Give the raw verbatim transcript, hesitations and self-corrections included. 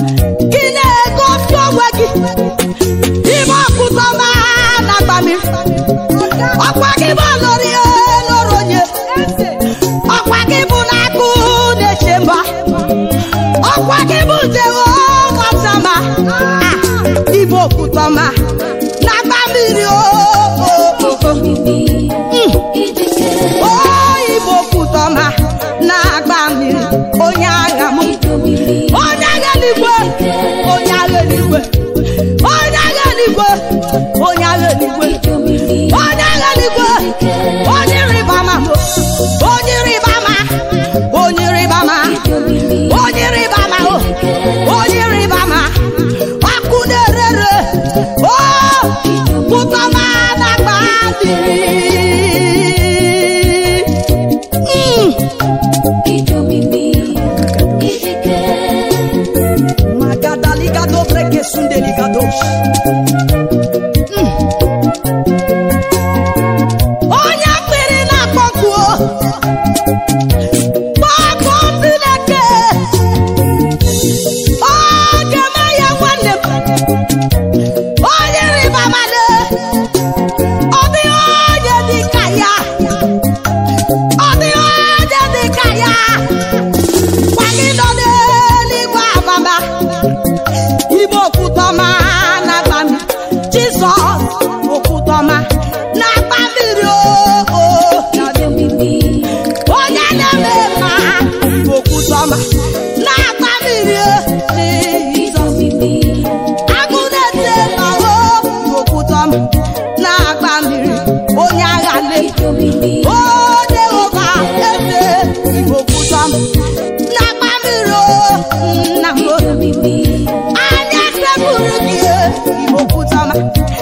Kine gofio wagi. Ibo kutoma na gbami. Okwa ki bo lori e loronye. Okwa ki bu na ku ne chemba. Okwa ki bu jewo motama. Ibo kutoma na gbami o. Oh, Ibo kutoma na gbami onyaga mu. Onyaga ligwe, onyaga ligwe. Onyaga ligwe, onyaga ligwe. Onyaga ligwe, onyiri bama mo. Onyiri bama, onyiri bama. Onyiri bama o. Onyiri bama. Akunerere. Oh, kutoma na gbami. Mm. Magadaligado breke sundeligados. Mm. Onya pere na kokuo. Bako dileke. Oh, kema ya wane. Oye riba male. Obi oye dikaya. Obi oye dikaya. Wagidode ligwa baba. Ibo kutoma na gbami. Jesus okutoma na gbami ro. Oye leme ma. Ibo kutoma na gbami ro. Agunete ma o. Ibo kutoma na gbami ro. Onye agale. O Jehovah ese. Ibo kutoma na gbami ro. Na mo. Anya se buru die. Ibo kutoma